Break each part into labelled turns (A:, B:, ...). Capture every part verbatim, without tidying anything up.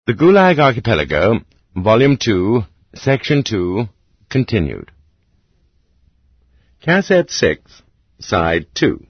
A: The Gulag Archipelago, Volume two, Section two, continued. Cassette six, Side two.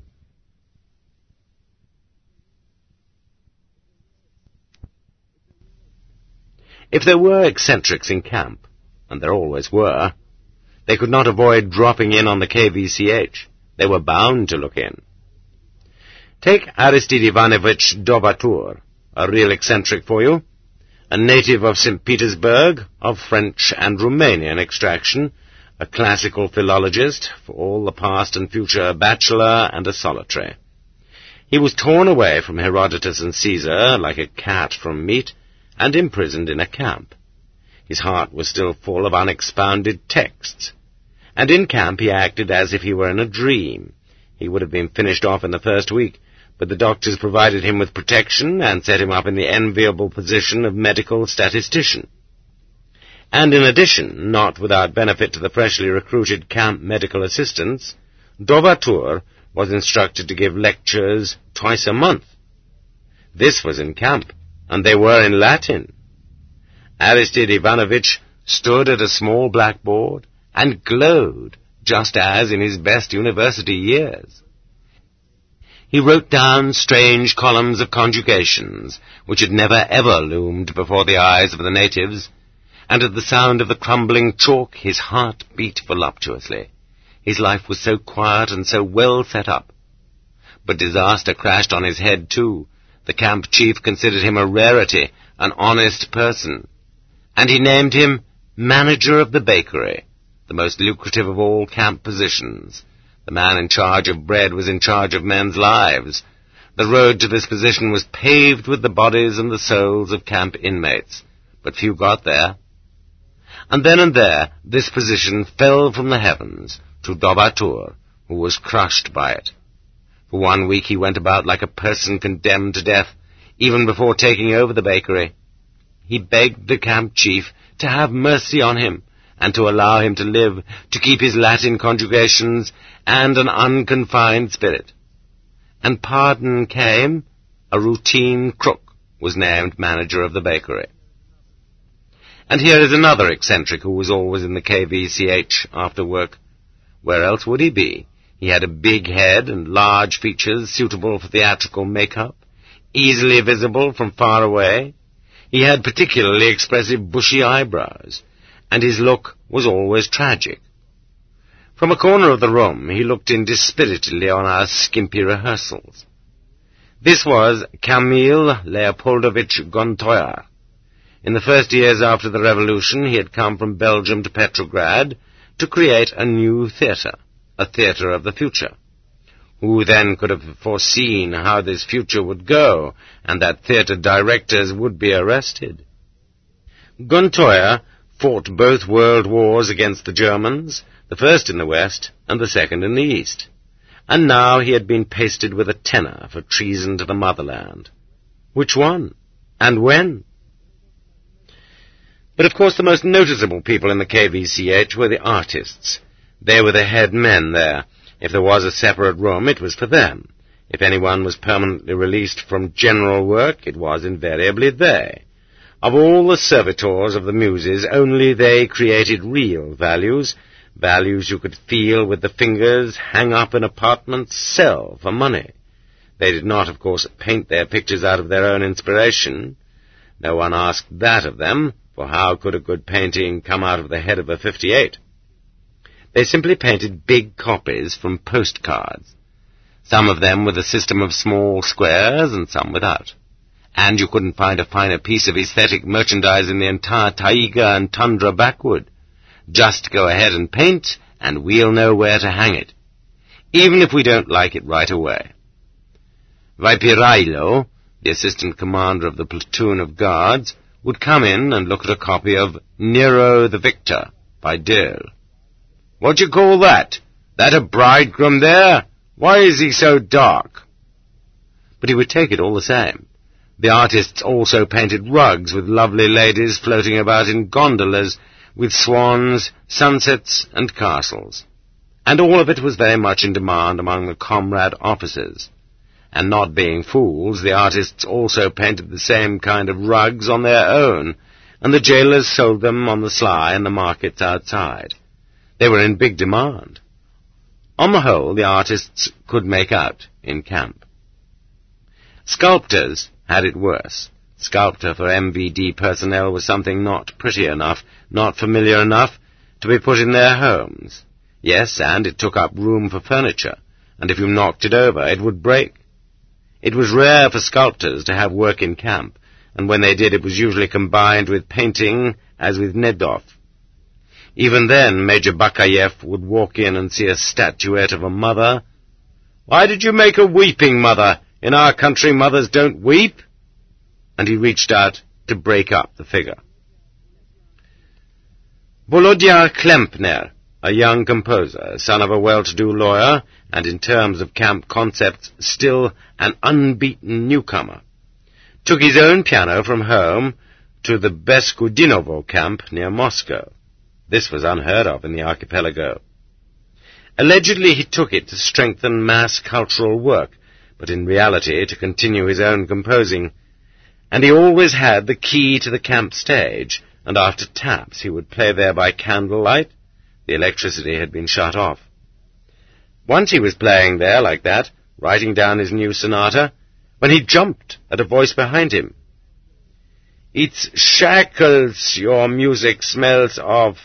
A: If there were eccentrics in camp, and there always were, they could not avoid dropping in on the K V C H. They were bound to look in. Take Aristide Ivanovich Dovatour, a real eccentric for you, a native of Saint Petersburg, of French and Romanian extraction, a classical philologist, for all the past and future a bachelor and a solitary. He was torn away from Herodotus and Caesar like a cat from meat, and imprisoned in a camp. His heart was still full of unexpounded texts, and in camp he acted as if he were in a dream. He would have been finished off in the first week, but the doctors provided him with protection and set him up in the enviable position of medical statistician. And in addition, not without benefit to the freshly recruited camp medical assistants, Dovatour was instructed to give lectures twice a month. This was in camp, and they were in Latin. Aristide Ivanovich stood at a small blackboard and glowed, just as in his best university years. He wrote down strange columns of conjugations, which had never ever loomed before the eyes of the natives, and at the sound of the crumbling chalk his heart beat voluptuously. His life was so quiet and so well set up. But disaster crashed on his head, too. The camp chief considered him a rarity, an honest person, and he named him manager of the bakery, the most lucrative of all camp positions. The man in charge of bread was in charge of men's lives. The road to this position was paved with the bodies and the souls of camp inmates, but few got there. And then and there, this position fell from the heavens to Dovatour, who was crushed by it. For one week he went about like a person condemned to death, even before taking over the bakery. He begged the camp chief to have mercy on him, and to allow him to live, to keep his Latin conjugations and an unconfined spirit. And pardon came. A routine crook was named manager of the bakery. And here is another eccentric who was always in the K V C H after work. Where else would he be? He had a big head and large features suitable for theatrical make-up, easily visible from far away. He had particularly expressive bushy eyebrows, and his look was always tragic. From a corner of the room he looked in dispiritedly on our skimpy rehearsals. This was Camille Leopoldovich Gontoyer. In the first years after the Revolution he had come from Belgium to Petrograd to create a new theatre, a theatre of the future. Who then could have foreseen how this future would go, and that theatre directors would be arrested? Gontoyer fought both world wars against the Germans, the first in the West and the second in the East, and now he had been pasted with a tenner for treason to the motherland. Which one? And when? But of course the most noticeable people in the K V C H were the artists. They were the head men there. If there was a separate room, it was for them. If anyone was permanently released from general work, it was invariably they. Of all the servitors of the Muses, only they created real values, values you could feel with the fingers, hang up in apartments, sell for money. They did not, of course, paint their pictures out of their own inspiration. No one asked that of them, for how could a good painting come out of the head of a fifty-eight? They simply painted big copies from postcards, some of them with a system of small squares and some without. And you couldn't find a finer piece of aesthetic merchandise in the entire taiga and tundra backwood. Just go ahead and paint, and we'll know where to hang it, even if we don't like it right away. Vaipirailo, the assistant commander of the platoon of guards, would come in and look at a copy of Nero the Victor by Dale. "What do you call that? That a bridegroom there? Why is he so dark?" But he would take it all the same. The artists also painted rugs with lovely ladies floating about in gondolas, with swans, sunsets, and castles. And all of it was very much in demand among the comrade officers. And not being fools, the artists also painted the same kind of rugs on their own, and the jailers sold them on the sly in the markets outside. They were in big demand. On the whole, the artists could make out in camp. Sculptors had it worse. Sculptor for M V D personnel was something not pretty enough, not familiar enough, to be put in their homes. Yes, and it took up room for furniture, and if you knocked it over, it would break. It was rare for sculptors to have work in camp, and when they did, it was usually combined with painting, as with Nedov. Even then, Major Bakayev would walk in and see a statuette of a mother. "Why did you make a weeping mother? In our country, mothers don't weep." And he reached out to break up the figure. Volodya Klempner, a young composer, son of a well-to-do lawyer, and in terms of camp concepts, still an unbeaten newcomer, took his own piano from home to the Beskudinovo camp near Moscow. This was unheard of in the archipelago. Allegedly he took it to strengthen mass cultural work, but in reality to continue his own composing, and he always had the key to the camp stage, and after taps he would play there by candlelight. The electricity had been shut off. Once he was playing there like that, writing down his new sonata, when he jumped at a voice behind him. "It's shackles your music smells of."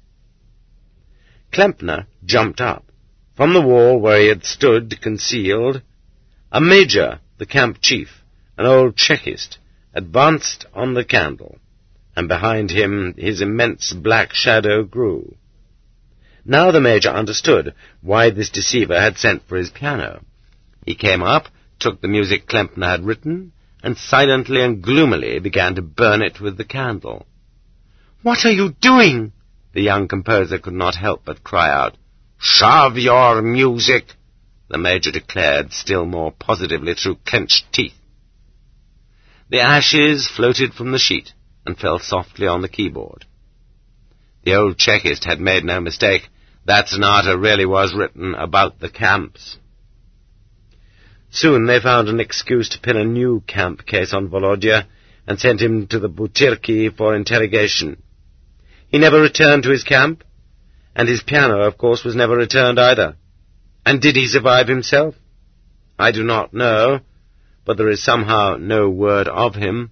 A: Klempner jumped up. From the wall where he had stood concealed, a major, the camp chief, an old Chekist, advanced on the candle, and behind him his immense black shadow grew. Now the major understood why this deceiver had sent for his piano. He came up, took the music Klempner had written, and silently and gloomily began to burn it with the candle. "What are you doing?" The young composer could not help but cry out. "Shove your music," the major declared still more positively through clenched teeth. The ashes floated from the sheet and fell softly on the keyboard. The old Chekist had made no mistake. That sonata really was written about the camps. Soon they found an excuse to pin a new camp case on Volodya and sent him to the Butyrki for interrogation. He never returned to his camp, and his piano, of course, was never returned either. And did he survive himself? I do not know, but there is somehow no word of him.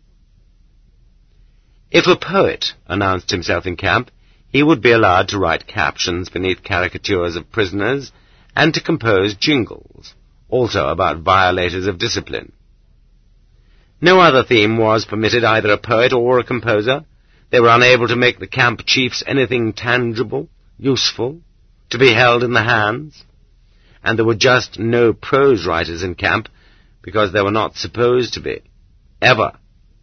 A: If a poet announced himself in camp, he would be allowed to write captions beneath caricatures of prisoners and to compose jingles, also about violators of discipline. No other theme was permitted either a poet or a composer. They were unable to make the camp chiefs anything tangible, useful, to be held in the hands, and there were just no prose writers in camp because there were not supposed to be, ever.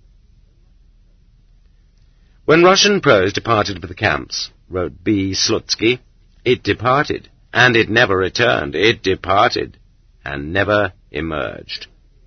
A: When Russian prose departed for the camps, wrote B. Slutsky, it departed, and it never returned. It departed, and never emerged.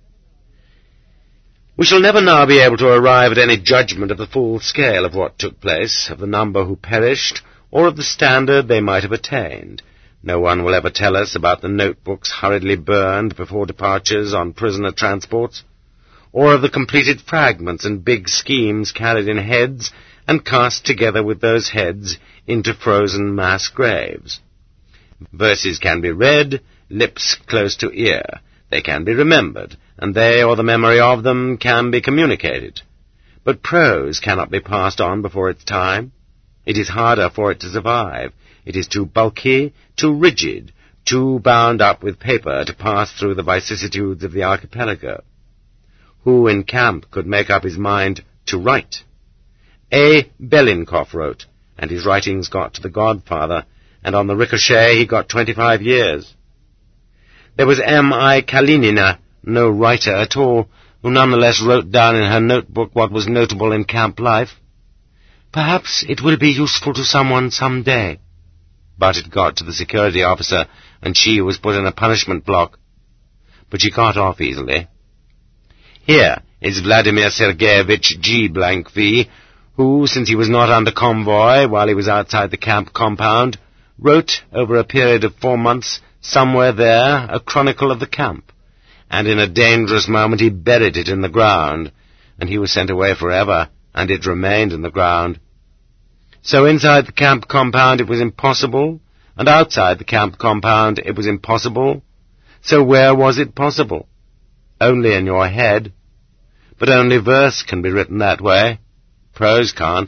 A: We shall never now be able to arrive at any judgment of the full scale of what took place, of the number who perished, or of the standard they might have attained. No one will ever tell us about the notebooks hurriedly burned before departures on prisoner transports, or of the completed fragments and big schemes carried in heads and cast together with those heads into frozen mass graves. Verses can be read, lips close to ear. They can be remembered, and they or the memory of them can be communicated. But prose cannot be passed on before its time. It is harder for it to survive. It is too bulky, too rigid, too bound up with paper to pass through the vicissitudes of the archipelago. Who in camp could make up his mind to write? A. Belinkov wrote, and his writings got to the Godfather, and on the ricochet he got twenty-five years. There was M I Kalinina, no writer at all, who nonetheless wrote down in her notebook what was notable in camp life. Perhaps it will be useful to someone some day. But it got to the security officer, and she was put in a punishment block. But she got off easily. Here is Vladimir Sergeyevich G. V., who, since he was not under convoy while he was outside the camp compound, wrote, over a period of four months, somewhere there, a chronicle of the camp, and in a dangerous moment he buried it in the ground, and he was sent away forever, and it remained in the ground. So inside the camp compound it was impossible, and outside the camp compound it was impossible. So where was it possible? Only in your head. But only verse can be written that way. Prose can't.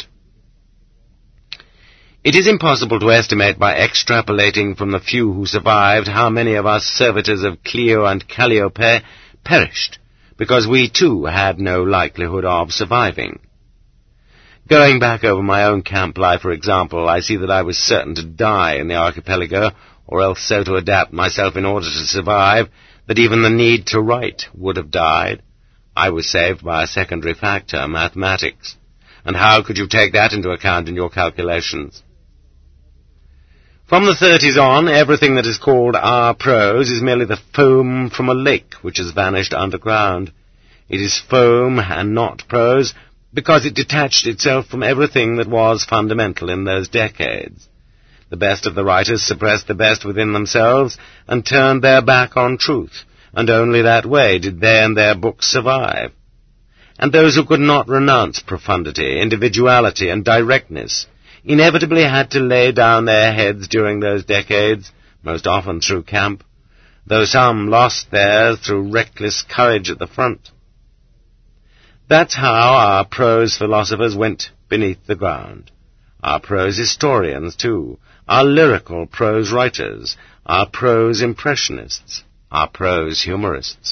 A: It is impossible to estimate by extrapolating from the few who survived how many of us servitors of Clio and Calliope perished, because we too had no likelihood of surviving. Going back over my own camp life, for example, I see that I was certain to die in the archipelago, or else so to adapt myself in order to survive that even the need to write would have died. I was saved by a secondary factor, mathematics. And how could you take that into account in your calculations? From the thirties on, everything that is called our prose is merely the foam from a lake which has vanished underground. It is foam and not prose, because it detached itself from everything that was fundamental in those decades. The best of the writers suppressed the best within themselves and turned their back on truth, and only that way did they and their books survive. And those who could not renounce profundity, individuality, and directness inevitably had to lay down their heads during those decades, most often through camp, though some lost theirs through reckless courage at the front. That's how our prose philosophers went beneath the ground. Our prose historians, too, our lyrical prose writers, our prose impressionists, our prose humorists.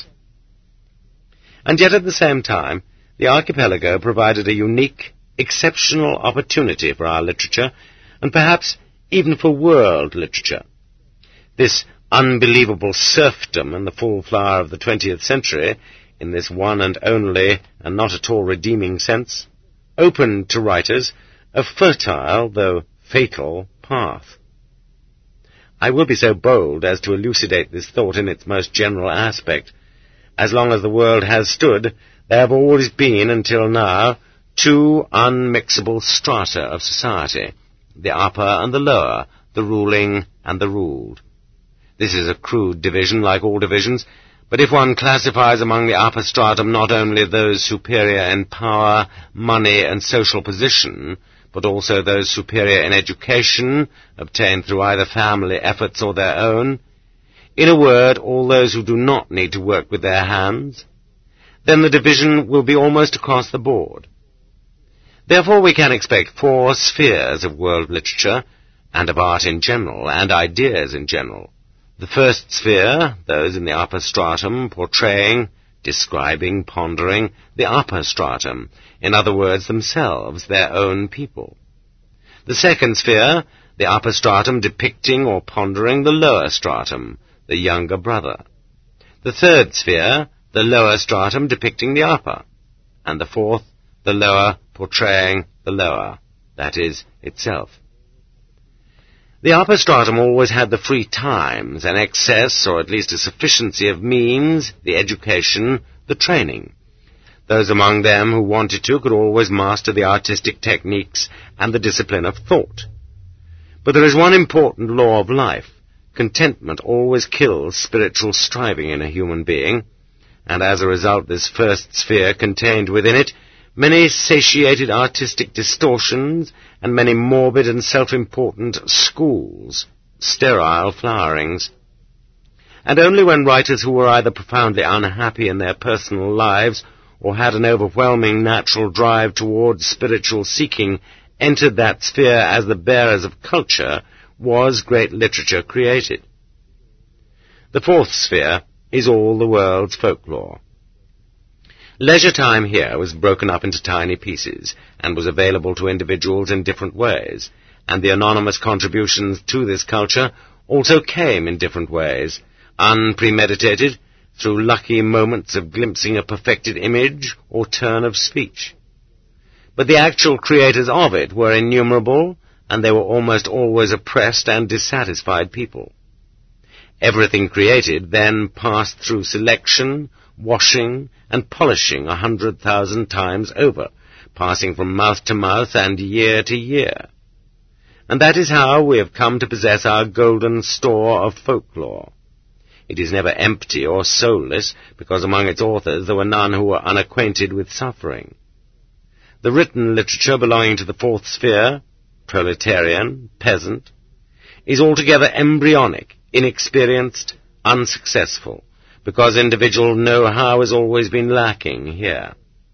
A: And yet at the same time, the archipelago provided a unique, exceptional opportunity for our literature, and perhaps even for world literature. This unbelievable serfdom in the full flower of the twentieth century, in this one and only and not at all redeeming sense, opened to writers a fertile, though fatal, path. I will be so bold as to elucidate this thought in its most general aspect. As long as the world has stood, there have always been, until now, two unmixable strata of society, the upper and the lower, the ruling and the ruled. This is a crude division, like all divisions, but if one classifies among the upper stratum not only those superior in power, money, and social position, but also those superior in education, obtained through either family efforts or their own, in a word, all those who do not need to work with their hands, then the division will be almost across the board. Therefore we can expect four spheres of world literature, and of art in general, and ideas in general. The first sphere, those in the upper stratum, portraying, describing, pondering, the upper stratum, in other words, themselves, their own people. The second sphere, the upper stratum, depicting or pondering the lower stratum, the younger brother. The third sphere, the lower stratum, depicting the upper. And the fourth, the lower, portraying the lower, that is, itself. The upper stratum always had the free times, an excess, or at least a sufficiency of means, the education, the training. Those among them who wanted to could always master the artistic techniques and the discipline of thought. But there is one important law of life. Contentment always kills spiritual striving in a human being, and as a result this first sphere contained within it many satiated artistic distortions and many morbid and self-important schools, sterile flowerings. And only when writers who were either profoundly unhappy in their personal lives or had an overwhelming natural drive towards spiritual seeking entered that sphere as the bearers of culture was great literature created. The fourth sphere is all the world's folklore. Leisure time here was broken up into tiny pieces, and was available to individuals in different ways, and the anonymous contributions to this culture also came in different ways, unpremeditated, through lucky moments of glimpsing a perfected image or turn of speech. But the actual creators of it were innumerable, and they were almost always oppressed and dissatisfied people. Everything created then passed through selection, washing, and polishing a hundred thousand times over, passing from mouth to mouth and year to year. And that is how we have come to possess our golden store of folklore. It is never empty or soulless, because among its authors there were none who were unacquainted with suffering. The written literature belonging to the fourth sphere, proletarian, peasant, is altogether embryonic, inexperienced, unsuccessful, because individual know-how has always been lacking here.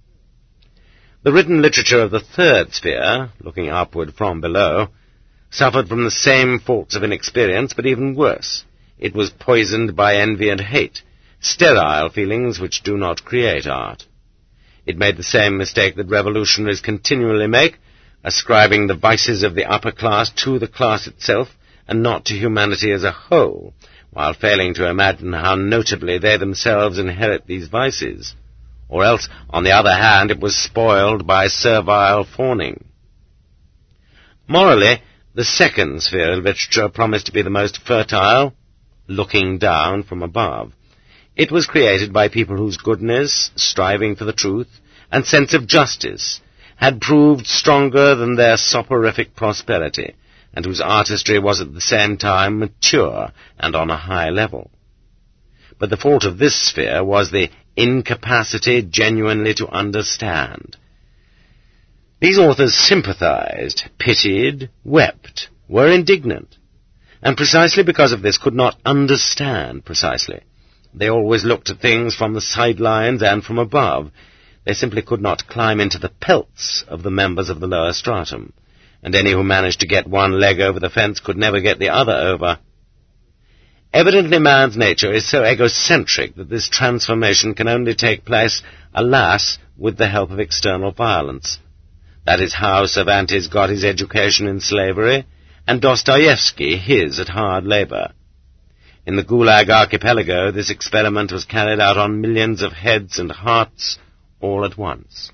A: The written literature of the third sphere, looking upward from below, suffered from the same faults of inexperience, but even worse. It was poisoned by envy and hate, sterile feelings which do not create art. It made the same mistake that revolutionaries continually make, ascribing the vices of the upper class to the class itself, and not to humanity as a whole, while failing to imagine how notably they themselves inherit these vices. Or else, on the other hand, it was spoiled by servile fawning. Morally, the second sphere of literature promised to be the most fertile, looking down from above. It was created by people whose goodness, striving for the truth, and sense of justice had proved stronger than their soporific prosperity, and whose artistry was at the same time mature and on a high level. But the fault of this sphere was the incapacity genuinely to understand. These authors sympathized, pitied, wept, were indignant, and precisely because of this could not understand precisely. They always looked at things from the sidelines and from above. They simply could not climb into the pelts of the members of the lower stratum, and any who managed to get one leg over the fence could never get the other over. Evidently man's nature is so egocentric that this transformation can only take place, alas, with the help of external violence. That is how Cervantes got his education in slavery, and Dostoevsky his at hard labor. In the Gulag archipelago, this experiment was carried out on millions of heads and hearts all at once.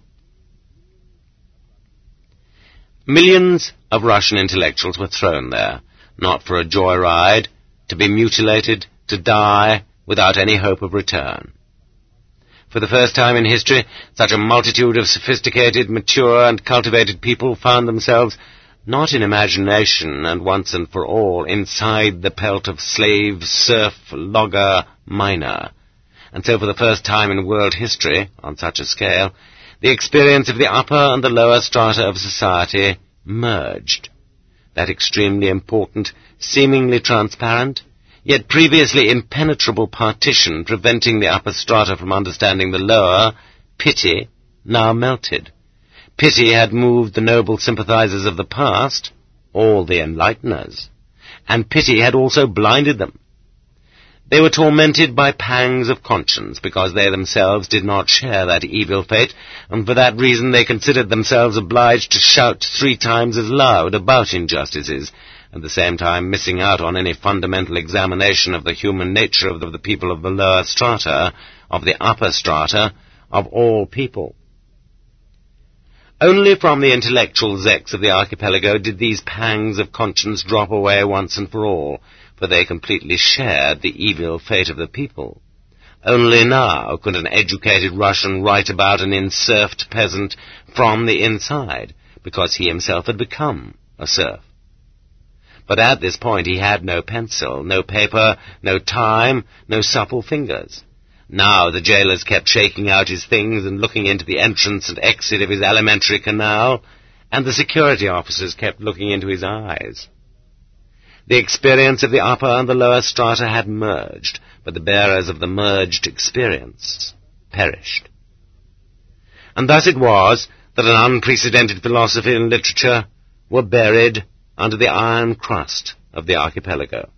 A: Millions of Russian intellectuals were thrown there, not for a joyride, to be mutilated, to die, without any hope of return. For the first time in history, such a multitude of sophisticated, mature, and cultivated people found themselves not in imagination and once and for all inside the pelt of slave, serf, logger, miner. And so for the first time in world history, on such a scale, the experience of the upper and the lower strata of society merged. That extremely important, seemingly transparent, yet previously impenetrable partition preventing the upper strata from understanding the lower, pity, now melted. Pity had moved the noble sympathizers of the past, all the enlighteners, and pity had also blinded them. They were tormented by pangs of conscience because they themselves did not share that evil fate, and for that reason they considered themselves obliged to shout three times as loud about injustices, at the same time missing out on any fundamental examination of the human nature of the, the people of the lower strata, of the upper strata, of all people. Only from the intellectual zecks of the archipelago did these pangs of conscience drop away once and for all, for they completely shared the evil fate of the people. Only now could an educated Russian write about an inserfed peasant from the inside, because he himself had become a serf. But at this point he had no pencil, no paper, no time, no supple fingers. Now the jailers kept shaking out his things and looking into the entrance and exit of his alimentary canal, and the security officers kept looking into his eyes. The experience of the upper and the lower strata had merged, but the bearers of the merged experience perished. And thus it was that an unprecedented philosophy and literature were buried under the iron crust of the archipelago.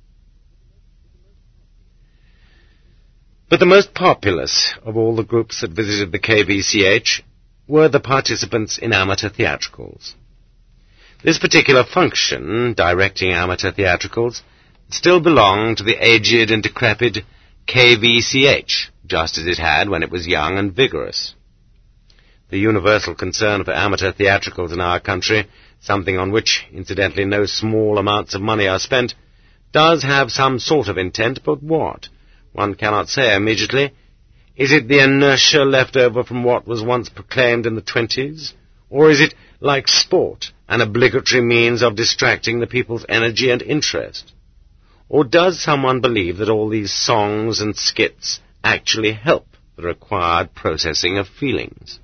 A: But the most populous of all the groups that visited the K V C H were the participants in amateur theatricals. This particular function, directing amateur theatricals, still belonged to the aged and decrepit K V C H, just as it had when it was young and vigorous. The universal concern for amateur theatricals in our country, something on which, incidentally, no small amounts of money are spent, does have some sort of intent, but what? One cannot say immediately. Is it the inertia left over from what was once proclaimed in the twenties? Or is it, like sport, an obligatory means of distracting the people's energy and interest? Or does someone believe that all these songs and skits actually help the required processing of feelings?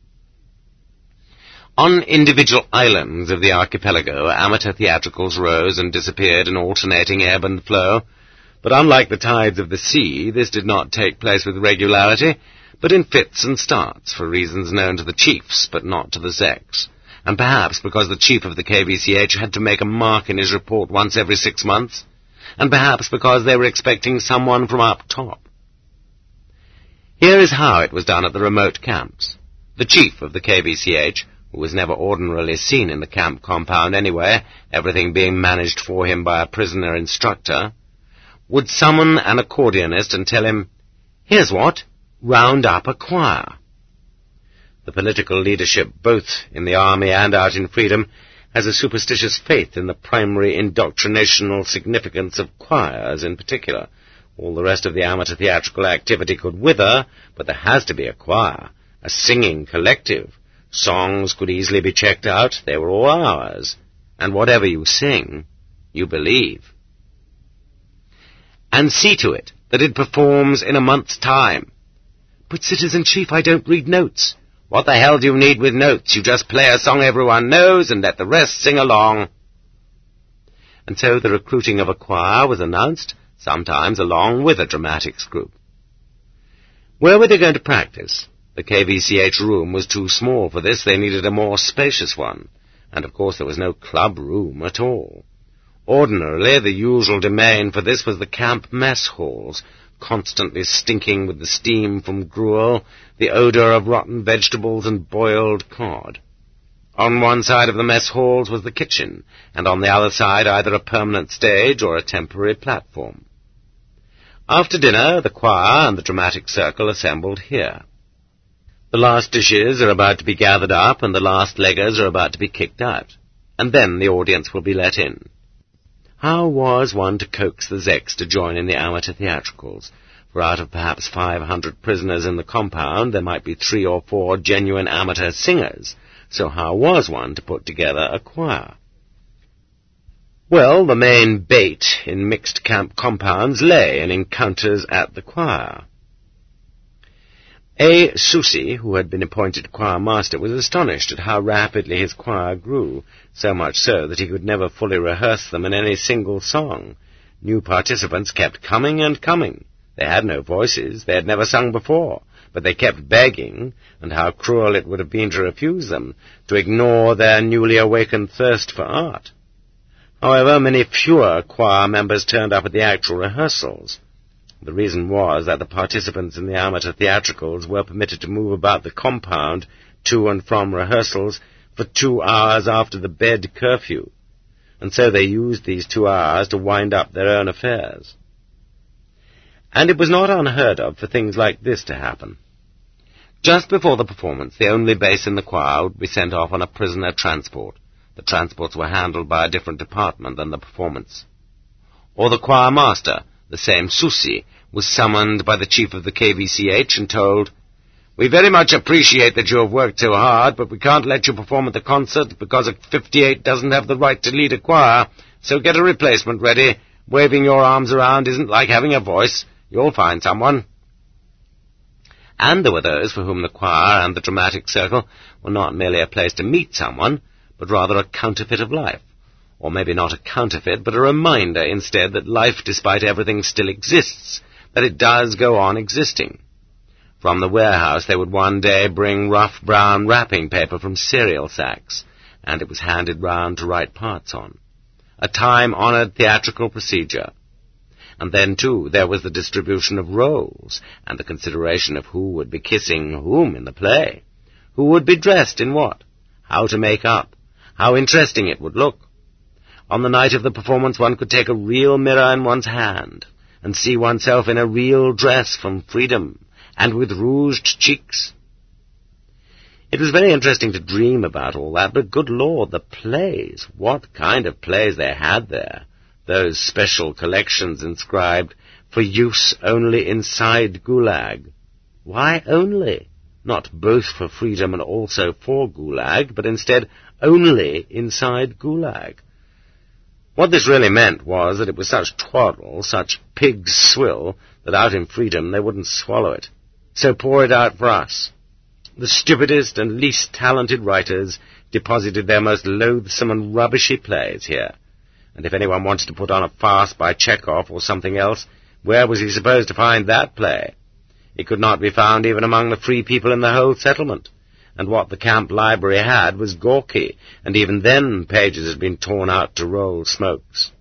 A: On individual islands of the archipelago, amateur theatricals rose and disappeared in alternating ebb and flow, but unlike the tides of the sea, this did not take place with regularity, but in fits and starts, for reasons known to the chiefs, but not to the Zeks, and perhaps because the chief of the K V C H had to make a mark in his report once every six months, and perhaps because they were expecting someone from up top. Here is how it was done at the remote camps. The chief of the K V C H, who was never ordinarily seen in the camp compound anyway, everything being managed for him by a prisoner instructor, would summon an accordionist and tell him, "Here's what, round up a choir." The political leadership, both in the army and out in freedom, has a superstitious faith in the primary indoctrinational significance of choirs in particular. All the rest of the amateur theatrical activity could wither, but there has to be a choir, a singing collective. Songs could easily be checked out, they were all ours, and whatever you sing, you believe. And see to it that it performs in a month's time. "But, Citizen Chief, I don't read notes." "What the hell do you need with notes? You just play a song everyone knows and let the rest sing along." And so the recruiting of a choir was announced, sometimes along with a dramatics group. Where were they going to practice? The K V C H room was too small for this. They needed a more spacious one. And of course there was no club room at all. Ordinarily, the usual domain for this was the camp mess halls, constantly stinking with the steam from gruel, the odour of rotten vegetables and boiled cod. On one side of the mess halls was the kitchen, and on the other side either a permanent stage or a temporary platform. After dinner, the choir and the dramatic circle assembled here. The last dishes are about to be gathered up, and the last leggers are about to be kicked out, and then the audience will be let in. How was one to coax the Zeks to join in the amateur theatricals? For out of perhaps five hundred prisoners in the compound, there might be three or four genuine amateur singers. So how was one to put together a choir? Well, the main bait in mixed camp compounds lay in encounters at the choir. A. Susi, who had been appointed choir master, was astonished at how rapidly his choir grew, so much so that he could never fully rehearse them in any single song. New participants kept coming and coming. They had no voices, they had never sung before, but they kept begging, and how cruel it would have been to refuse them, to ignore their newly awakened thirst for art. However, many fewer choir members turned up at the actual rehearsals. The reason was that the participants in the amateur theatricals were permitted to move about the compound to and from rehearsals for two hours after the bed curfew, and so they used these two hours to wind up their own affairs. And it was not unheard of for things like this to happen. Just before the performance, the only bass in the choir would be sent off on a prisoner transport. The transports were handled by a different department than the performance. Or the choir master, the same Susi, was summoned by the chief of the K V C H and told, "We very much appreciate that you have worked so hard, but we can't let you perform at the concert because a fifty-eight doesn't have the right to lead a choir, so get a replacement ready. Waving your arms around isn't like having a voice. You'll find someone." And there were those for whom the choir and the dramatic circle were not merely a place to meet someone, but rather a counterfeit of life. Or maybe not a counterfeit, but a reminder instead that life, despite everything, still exists, that it does go on existing. From the warehouse they would one day bring rough brown wrapping paper from cereal sacks, and it was handed round to write parts on. A time-honoured theatrical procedure. And then, too, there was the distribution of roles, and the consideration of who would be kissing whom in the play, who would be dressed in what, how to make up, how interesting it would look. On the night of the performance one could take a real mirror in one's hand and see oneself in a real dress from Freedom and with rouged cheeks. It was very interesting to dream about all that, but good Lord, the plays, what kind of plays they had there. Those special collections inscribed, "For use only inside Gulag." Why only? Not both for freedom and also for Gulag, but instead only inside Gulag. What this really meant was that it was such twaddle, such pig's swill, that out in freedom they wouldn't swallow it. So pour it out for us. The stupidest and least talented writers deposited their most loathsome and rubbishy plays here. And if anyone wanted to put on a farce by Chekhov or something else, where was he supposed to find that play? It could not be found even among the free people in the whole settlement. And what the camp library had was gawky, and even then pages had been torn out to roll smokes.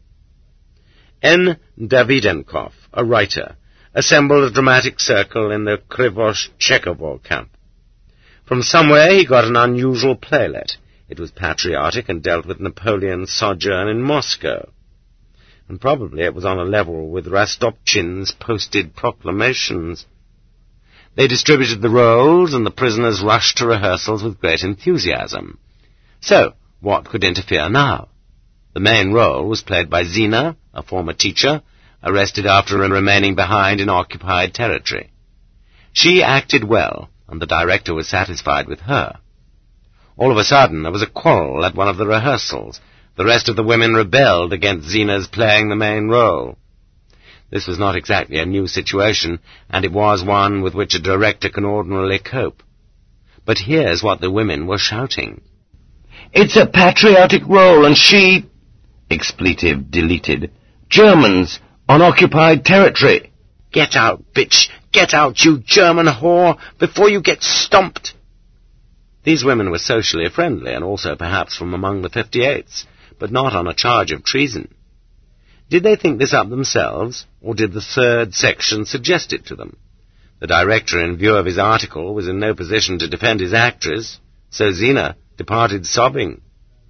A: N. Davidenkov, a writer, assembled a dramatic circle in the Krivosh-Chekhovo camp. From somewhere he got an unusual playlet. It was patriotic and dealt with Napoleon's sojourn in Moscow. And probably it was on a level with Rastopchin's posted proclamations. They distributed the roles, and the prisoners rushed to rehearsals with great enthusiasm. So, what could interfere now? The main role was played by Zina, a former teacher, arrested after remaining behind in occupied territory. She acted well, and the director was satisfied with her. All of a sudden, there was a quarrel at one of the rehearsals. The rest of the women rebelled against Zina's playing the main role. This was not exactly a new situation, and it was one with which a director can ordinarily cope. But here's what the women were shouting.
B: "It's a patriotic role, and she—" Expletive deleted. "Germans on occupied territory."
A: "Get out, bitch! Get out, you German whore, before you get stomped!" These women were socially friendly, and also perhaps from among the fifty-eights, but not on a charge of treason. Did they think this up themselves, or did the third section suggest it to them? The director, in view of his article, was in no position to defend his actress, so Zina departed sobbing.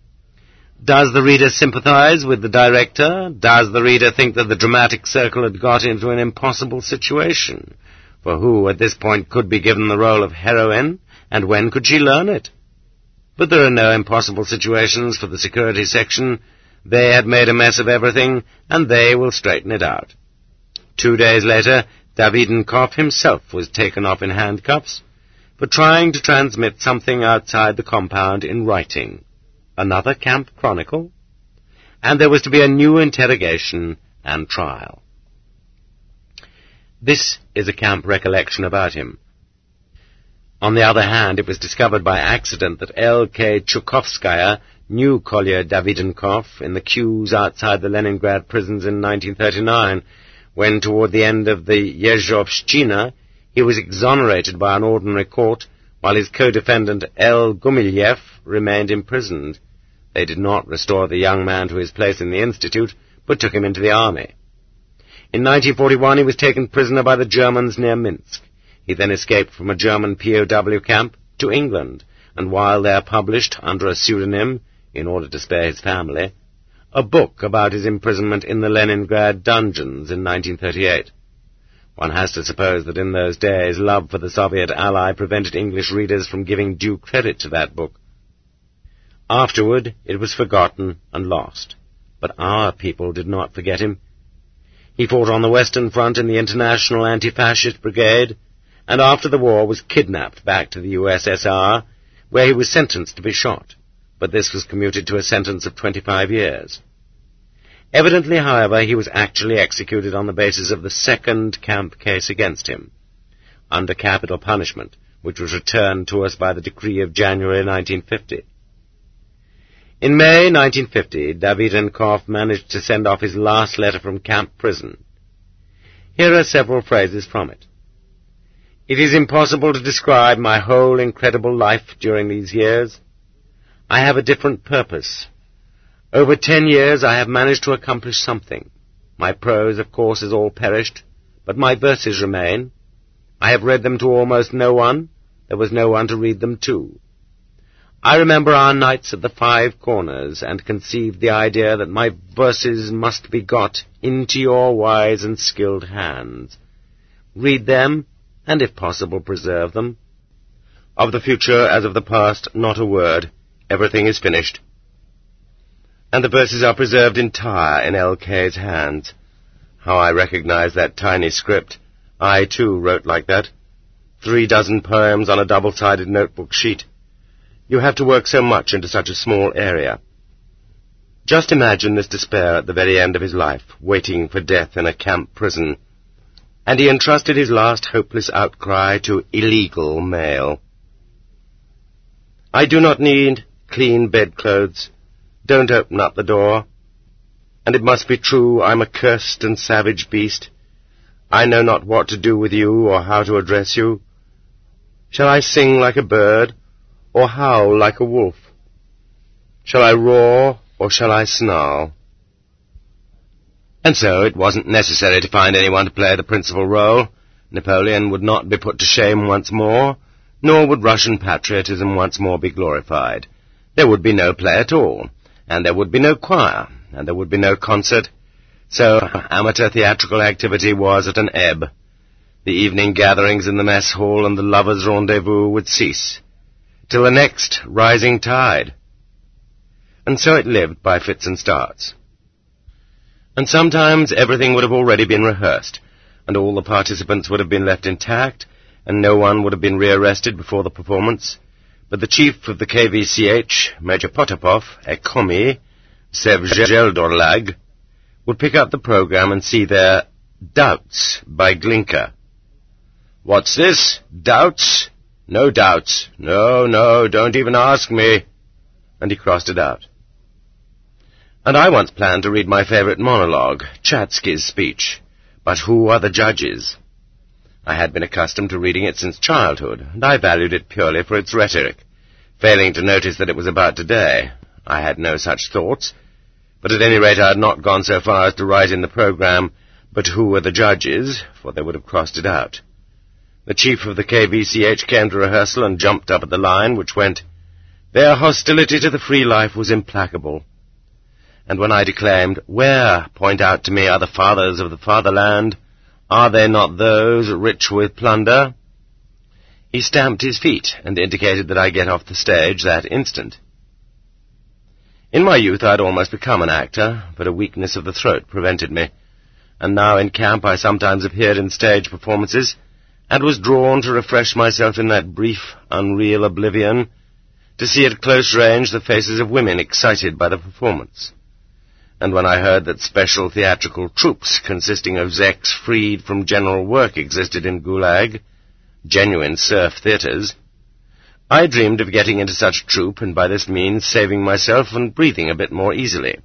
A: Does the reader sympathize with the director? Does the reader think that the dramatic circle had got into an impossible situation? For who, at this point, could be given the role of heroine, and when could she learn it? But there are no impossible situations for the security section. They had made a mess of everything, and they will straighten it out. Two days later, Davidenkov himself was taken off in handcuffs for trying to transmit something outside the compound in writing. Another camp chronicle? And there was to be a new interrogation and trial. This is a camp recollection about him. On the other hand, it was discovered by accident that L K Chukovskaya knew Kolya Davidenkov in the queues outside the Leningrad prisons in nineteen thirty-nine, when, toward the end of the Yezhovshchina, he was exonerated by an ordinary court, while his co-defendant L. Gumilyev remained imprisoned. They did not restore the young man to his place in the institute, but took him into the army. In nineteen forty-one he was taken prisoner by the Germans near Minsk. He then escaped from a German P O W camp to England, and while there published, under a pseudonym, in order to spare his family, a book about his imprisonment in the Leningrad dungeons in nineteen thirty-eight. One has to suppose that in those days love for the Soviet ally prevented English readers from giving due credit to that book. Afterward, it was forgotten and lost, but our people did not forget him. He fought on the Western Front in the International Anti-Fascist Brigade, and after the war was kidnapped back to the U S S R, where he was sentenced to be shot, but this was commuted to a sentence of twenty-five years. Evidently, however, he was actually executed on the basis of the second camp case against him, under capital punishment, which was returned to us by the decree of January nineteen fifty. In May nineteen fifty, Davidenkov managed to send off his last letter from camp prison. Here are several phrases from it. "It is impossible to describe my whole incredible life during these years. I have a different purpose. Over ten years I have managed to accomplish something. My prose, of course, has all perished, but my verses remain. I have read them to almost no one. There was no one to read them to. I remember our nights at the Five Corners, and conceived the idea that my verses must be got into your wise and skilled hands. Read them, and if possible preserve them. Of the future as of the past, not a word. Everything is finished. And the verses are preserved entire in L K's hands. How I recognize that tiny script. I, too, wrote like that. Three dozen poems on a double-sided notebook sheet. You have to work so much into such a small area. Just imagine this despair at the very end of his life, waiting for death in a camp prison, and he entrusted his last hopeless outcry to illegal mail. I do not need clean bedclothes. Don't open up the door. And it must be true I'm a cursed and savage beast. I know not what to do with you or how to address you. Shall I sing like a bird or howl like a wolf? Shall I roar or shall I snarl? And so it wasn't necessary to find anyone to play the principal role. Napoleon would not be put to shame once more, nor would Russian patriotism once more be glorified. There would be no play at all, and there would be no choir, and there would be no concert. So amateur theatrical activity was at an ebb. The evening gatherings in the mess hall and the lovers' rendezvous would cease, till the next rising tide. And so it lived by fits and starts. And sometimes everything would have already been rehearsed, and all the participants would have been left intact, and no one would have been rearrested before the performance. But the chief of the K V C H, Major Potapov, a commis, Sevgeldorlag, would pick up the program and see there Doubts by Glinka. What's this? Doubts? No doubts. No, no, don't even ask me. And he crossed it out. And I once planned to read my favorite monologue, Chatsky's speech. But who are the judges? I had been accustomed to reading it since childhood, and I valued it purely for its rhetoric, failing to notice that it was about today. I had no such thoughts, but at any rate I had not gone so far as to write in the programme, but who were the judges, for they would have crossed it out. The chief of the K V C H came to rehearsal and jumped up at the line, which went, "Their hostility to the free life was implacable." And when I declaimed, "Where, point out to me, are the fathers of the fatherland? Are they not those rich with plunder?" he stamped his feet and indicated that I get off the stage that instant. In my youth I had almost become an actor, but a weakness of the throat prevented me, and now in camp I sometimes appeared in stage performances, and was drawn to refresh myself in that brief, unreal oblivion, to see at close range the faces of women excited by the performance. And when I heard that special theatrical troupes consisting of zeks freed from general work existed in Gulag, genuine serf theatres, I dreamed of getting into such a troupe and by this means saving myself and breathing a bit more easily.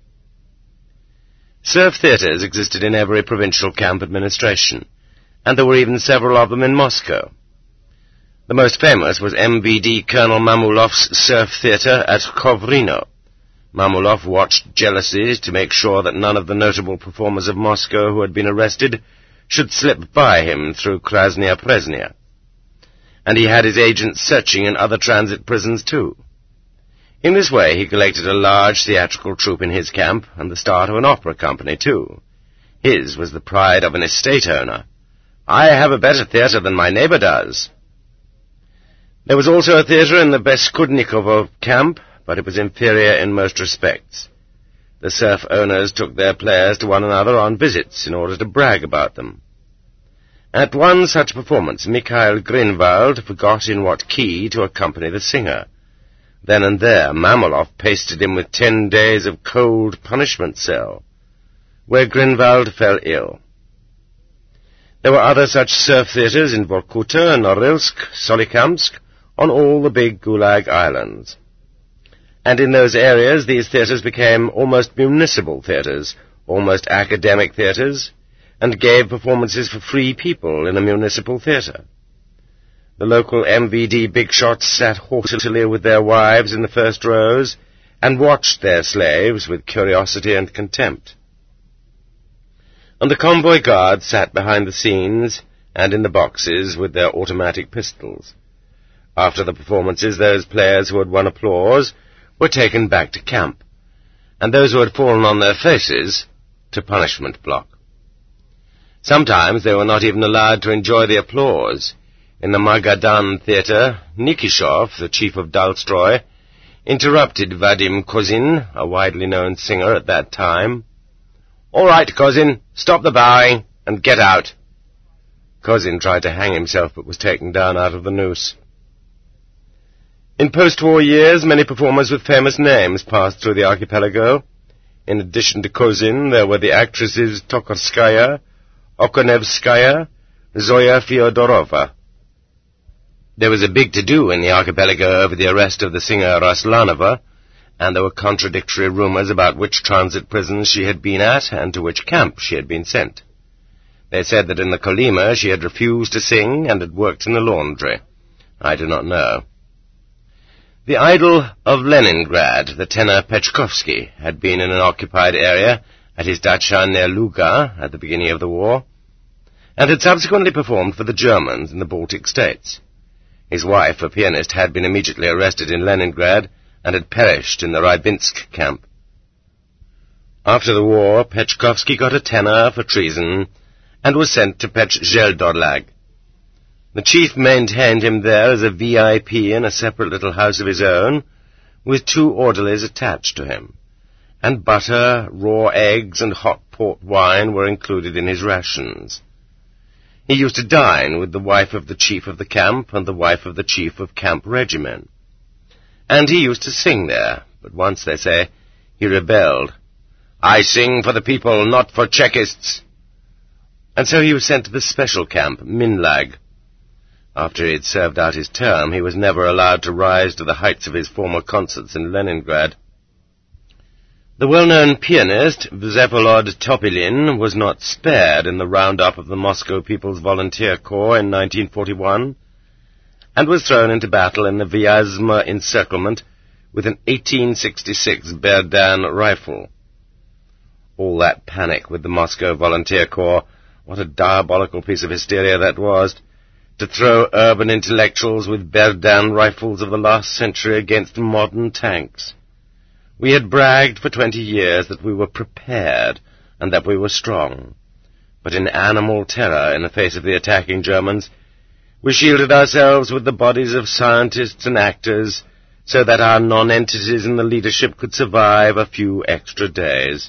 A: Serf theatres existed in every provincial camp administration, and there were even several of them in Moscow. The most famous was M V D Colonel Mamulov's serf theatre at Kovrino. Mamulov watched jealously to make sure that none of the notable performers of Moscow who had been arrested should slip by him through Krasnaya Presnya. And he had his agents searching in other transit prisons too. In this way he collected a large theatrical troupe in his camp, and the start of an opera company too. His was the pride of an estate owner. "I have a better theatre than my neighbour does." There was also a theatre in the Beskudnikovo camp, but it was inferior in most respects. The serf owners took their players to one another on visits in order to brag about them. At one such performance, Mikhail Grinwald forgot in what key to accompany the singer. Then and there, Mamulov pasted him with ten days of cold punishment cell, where Grinwald fell ill. There were other such serf theatres in Vorkuta, Norilsk, Solikamsk, on all the big Gulag islands. And in those areas these theatres became almost municipal theatres, almost academic theatres, and gave performances for free people in a municipal theatre. The local M V D big shots sat haughtily with their wives in the first rows, and watched their slaves with curiosity and contempt. And the convoy guards sat behind the scenes and in the boxes with their automatic pistols. After the performances, those players who had won applause were taken back to camp, and those who had fallen on their faces to punishment block. Sometimes they were not even allowed to enjoy the applause. In the Magadan theatre, Nikishov, the chief of Dalstroy, interrupted Vadim Kozin, a widely known singer at that time. "All right, Kozin, stop the bowing and get out." Kozin tried to hang himself but was taken down out of the noose. In post-war years, many performers with famous names passed through the archipelago. In addition to Kozin, there were the actresses Tokarskaya, Okonevskaya, Zoya Fyodorova. There was a big to-do in the archipelago over the arrest of the singer Raslanova, and there were contradictory rumors about which transit prisons she had been at and to which camp she had been sent. They said that in the Kolyma she had refused to sing and had worked in a laundry. I do not know. The idol of Leningrad, the tenor Pechkovsky, had been in an occupied area at his dacha near Luga at the beginning of the war, and had subsequently performed for the Germans in the Baltic states. His wife, a pianist, had been immediately arrested in Leningrad and had perished in the Rybinsk camp. After the war, Pechkovsky got a tenor for treason and was sent to Pechzheldorlag. The chief maintained him there as a V I P in a separate little house of his own, with two orderlies attached to him, and butter, raw eggs, and hot port wine were included in his rations. He used to dine with the wife of the chief of the camp and the wife of the chief of camp regimen. And he used to sing there, but once, they say, he rebelled. "I sing for the people, not for Chekists." And so he was sent to the special camp, Minlag. After he had served out his term, he was never allowed to rise to the heights of his former concerts in Leningrad. The well-known pianist, Vsevolod Topilin, was not spared in the round-up of the Moscow People's Volunteer Corps in nineteen forty-one, and was thrown into battle in the Vyazma encirclement with an eighteen sixty-six Berdan rifle. All that panic with the Moscow Volunteer Corps, what a diabolical piece of hysteria that was, to throw urban intellectuals with Berdan rifles of the last century against modern tanks. We had bragged for twenty years that we were prepared and that we were strong. But in animal terror in the face of the attacking Germans, we shielded ourselves with the bodies of scientists and actors so that our non-entities in the leadership could survive a few extra days.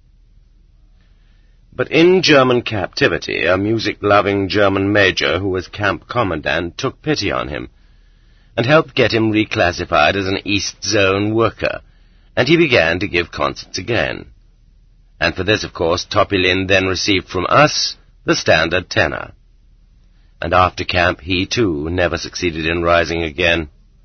A: But in German captivity, a music-loving German major who was camp commandant took pity on him and helped get him reclassified as an East Zone worker, and he began to give concerts again. And for this, of course, Topilin then received from us the standard tenor. And after camp, he, too, never succeeded in rising again.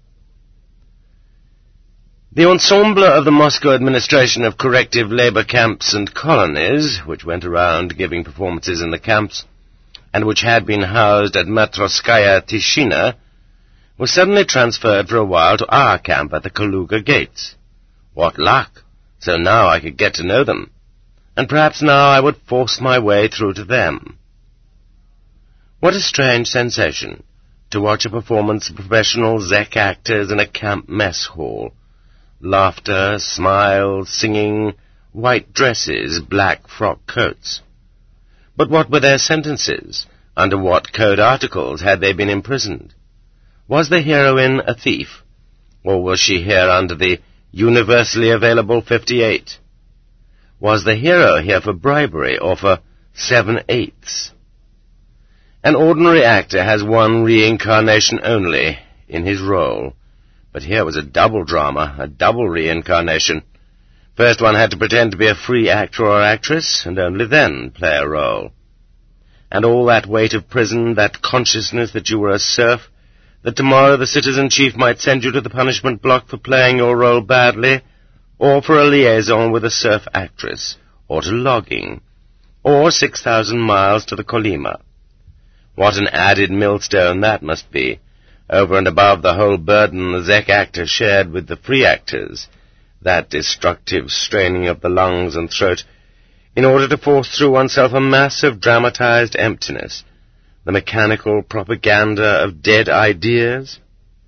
A: The ensemble of the Moscow Administration of Corrective Labor Camps and Colonies, which went around giving performances in the camps, and which had been housed at Matroskaya Tishina, was suddenly transferred for a while to our camp at the Kaluga gates. What luck! So now I could get to know them, and perhaps now I would force my way through to them. What a strange sensation, to watch a performance of professional Zek actors in a camp mess hall. Laughter, smiles, singing, white dresses, black frock coats. But what were their sentences? Under what code articles had they been imprisoned? Was the heroine a thief, or was she here under the universally available fifty-eight? Was the hero here for bribery or for seven-eighths? An ordinary actor has one reincarnation only in his role. But here was a double drama, a double reincarnation. First one had to pretend to be a free actor or actress, and only then play a role. And all that weight of prison, that consciousness that you were a serf, that tomorrow the citizen chief might send you to the punishment block for playing your role badly, or for a liaison with a serf actress, or to logging, or six thousand miles to the Kolyma. What an added millstone that must be, over and above the whole burden the Zek actor shared with the free actors, that destructive straining of the lungs and throat, in order to force through oneself a mass of dramatized emptiness, the mechanical propaganda of dead ideas.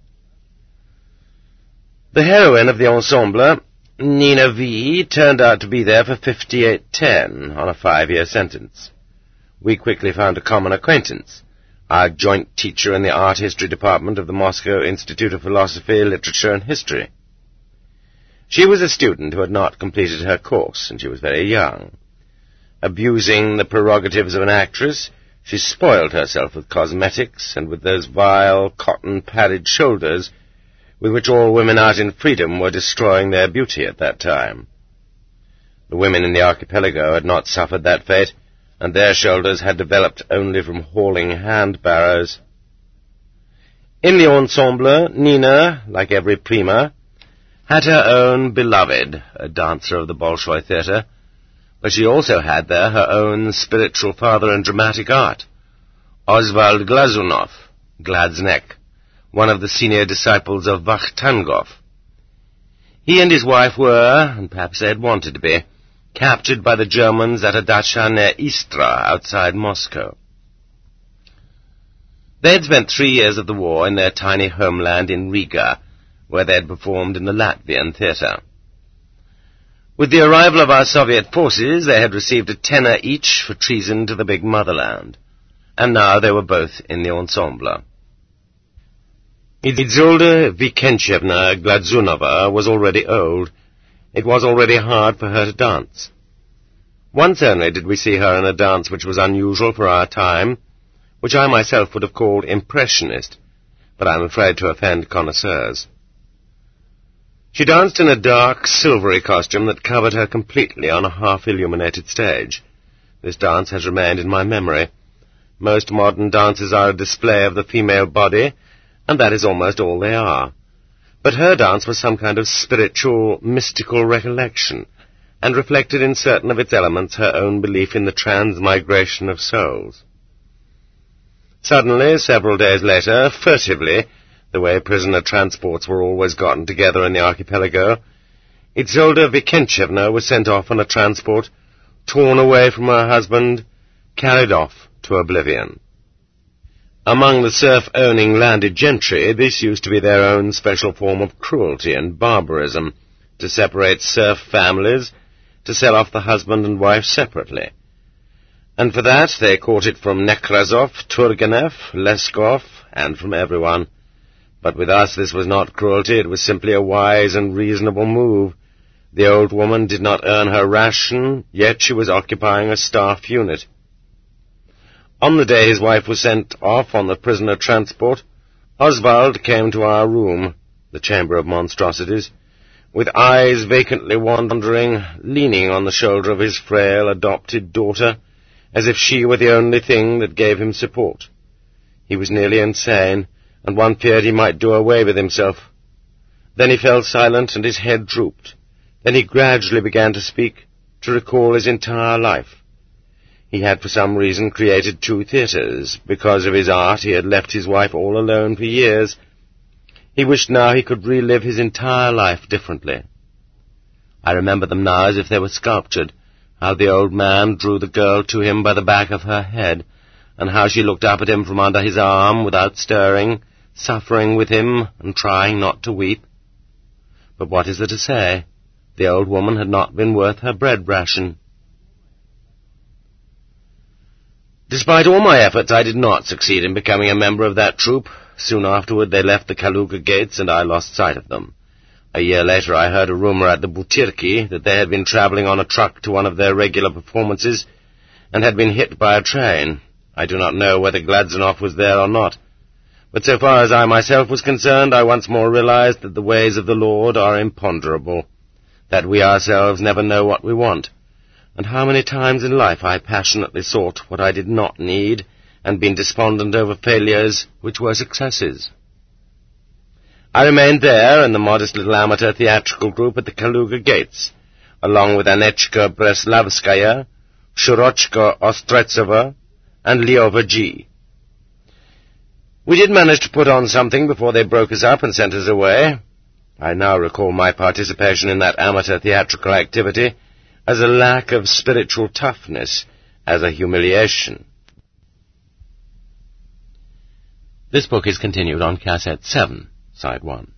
A: The heroine of the ensemble, Nina V., turned out to be there for fifty-eight ten on a five-year sentence. We quickly found a common acquaintance, our joint teacher in the art history department of the Moscow Institute of Philosophy, Literature, and History. She was a student who had not completed her course, and she was very young. Abusing the prerogatives of an actress, she spoiled herself with cosmetics and with those vile, cotton-padded shoulders with which all women out in freedom were destroying their beauty at that time. The women in the archipelago had not suffered that fate, and their shoulders had developed only from hauling hand-barrows. In the ensemble, Nina, like every prima, had her own beloved, a dancer of the Bolshoi theatre, but she also had there her own spiritual father in dramatic art, Oswald Glazunov, Gladsneck, one of the senior disciples of Vakhtangov. He and his wife were, and perhaps they had wanted to be, captured by the Germans at a dacha near Istra, outside Moscow. They had spent three years of the war in their tiny homeland in Riga, where they had performed in the Latvian theatre. With the arrival of our Soviet forces, they had received a tenner each for treason to the big motherland, and now they were both in the ensemble. Isolde Vikentievna Gladzunova was already old. It was already hard for her to dance. Once only did we see her in a dance which was unusual for our time, which I myself would have called impressionist, but I am afraid to offend connoisseurs. She danced in a dark, silvery costume that covered her completely on a half-illuminated stage. This dance has remained in my memory. Most modern dances are a display of the female body, and that is almost all they are. But her dance was some kind of spiritual, mystical recollection, and reflected in certain of its elements her own belief in the transmigration of souls. Suddenly, several days later, furtively, the way prisoner transports were always gotten together in the archipelago, Isolde Vikentievna was sent off on a transport, torn away from her husband, carried off to oblivion. Among the serf-owning landed gentry, this used to be their own special form of cruelty and barbarism, to separate serf families, to sell off the husband and wife separately. And for that they caught it from Nekrasov, Turgenev, Leskov, and from everyone. But with us this was not cruelty, it was simply a wise and reasonable move. The old woman did not earn her ration, yet she was occupying a staff unit. On the day his wife was sent off on the prisoner transport, Oswald came to our room, the chamber of monstrosities, with eyes vacantly wandering, leaning on the shoulder of his frail adopted daughter, as if she were the only thing that gave him support. He was nearly insane, and one feared he might do away with himself. Then he fell silent, and his head drooped. Then he gradually began to speak, to recall his entire life. He had for some reason created two theatres. Because of his art he had left his wife all alone for years. He wished now he could relive his entire life differently. I remember them now as if they were sculptured, how the old man drew the girl to him by the back of her head, and how she looked up at him from under his arm without stirring, suffering with him and trying not to weep. But what is there to say? The old woman had not been worth her bread ration. Despite all my efforts, I did not succeed in becoming a member of that troupe. Soon afterward they left the Kaluga gates, and I lost sight of them. A year later I heard a rumor at the Butyrki that they had been travelling on a truck to one of their regular performances, and had been hit by a train. I do not know whether Gladzunov was there or not, but so far as I myself was concerned, I once more realized that the ways of the Lord are imponderable, that we ourselves never know what we want. And how many times in life I passionately sought what I did not need, and been despondent over failures which were successes. I remained there in the modest little amateur theatrical group at the Kaluga gates, along with Anechka Breslavskaya, Shurochka Ostretsova, and Lyova G. We did manage to put on something before they broke us up and sent us away. I now recall my participation in that amateur theatrical activity as a lack of spiritual toughness, as a humiliation. This book is continued on Cassette seven, Side one.